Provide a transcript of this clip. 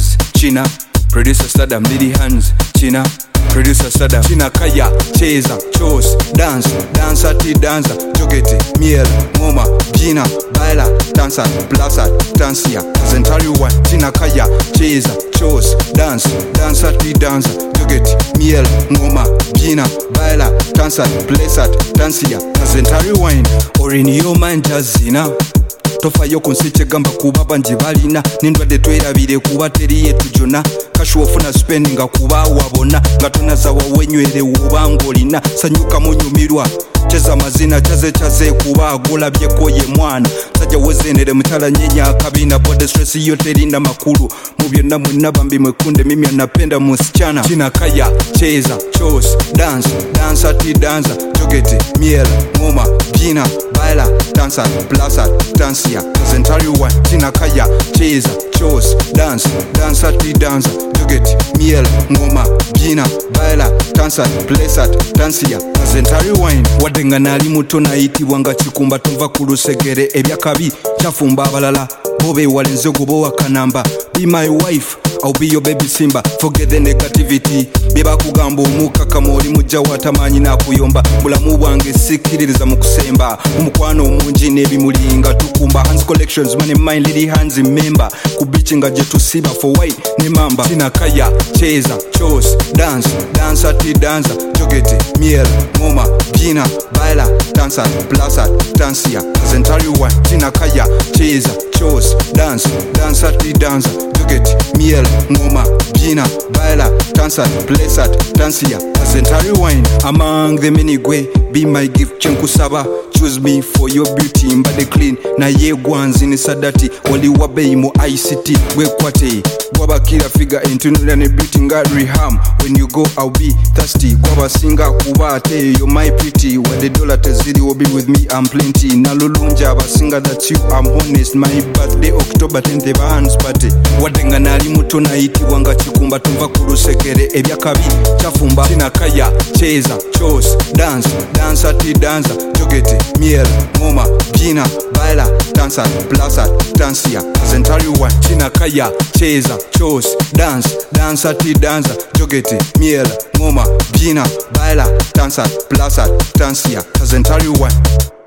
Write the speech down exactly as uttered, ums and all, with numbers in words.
hands. China, producer Saddam, lady hands. China, producer Saddam. China kaya, cheza, chos, dance, dancer ti danza, jogeti, miel, ngoma, jina, baila, dansa, plaza, dansia, zentari one. China kaya, cheza, chos, dance, dancer ti danza, jogeti, miel, ngoma, jina, baila, dansa, plaza, dansia, zentari wine. Or in your mind jazina. Tofayo kunsiche gamba kuba banji balina nindwadde twerabire kuba teri yetu jona kashuofuna spending nga kuba wabona nga tonazawa wenywere wubanga olina sanyuka munyumirwa cheza mazina chaze chaze kuba agulabyeko ye mwana sajja wezenere mutala nyenya kabina bode stress yo terinda makulu mu byonna mwenna bambi mwekunde mimi anapenda musichana. China kaya, cheza, chos, dance, dansa ti danza, jogeti, miel, ngoma, jina, baila, dansa, plaza, dansia, zentari one. China kaya, cheza, chos, dance, dansa ti danza, jogeti, miel, ngoma, jina, baila, dansa, plaza, dansia, zentari wine. Wadenga nali muto nayitibwa nga kikumba tonva ku lusegere ebyakabi kyafumba abalala bobe walenze gobo wakanamba. Be my wife, I'll be your baby Simba. Forget the negativity. Beba kugamba omukaka moli mujja watamanyi na kuyomba. Mulamu bwange sikiririza mu kusemba. Omukwano omungi n'ebimulinga tukumba. Hands collections money mind lady hands member. Kubichinga je tusiba for white ne mamba. China kaya, cheza, chos, dance, dansa ti danza, jogeti, miel, ngoma, jina, baila, dansa, plaza, dansia, zentari one. China kaya, cheza, chos, dance, dansa ti danza, jogeti, miel, ngoma, jina, baila, dansa, plaza, dansia, zentari wine. Among the many gwe, be my gift chenkusaba. Choose me for your beauty, mbade clean na ye gwanzi ni sadati wali wabei mo I C T we kwate gwaba kila figure intunula ne beauty nga reham. When you go I'll be thirsty gwaba singa kubate you're my pretty where the dollar tezidi will be with me I'm plenty na lulunja basinga that you I'm honest. My birthday October tenth eba hands party wadenga nali muto nayitibwa nga kikumba tonva ku lusekere ebyakabi kyafumba. China kaya, cheza, chos, dance, dansa ti danza, jogeti, miel, ngoma, jina, baila, dansa, plaza, dansia, zentari one. China kaya, cheza, chos, dance, dansa ti danza, jogeti, miel, ngoma, jina, baila, dansa, plaza, dansia, zentari one.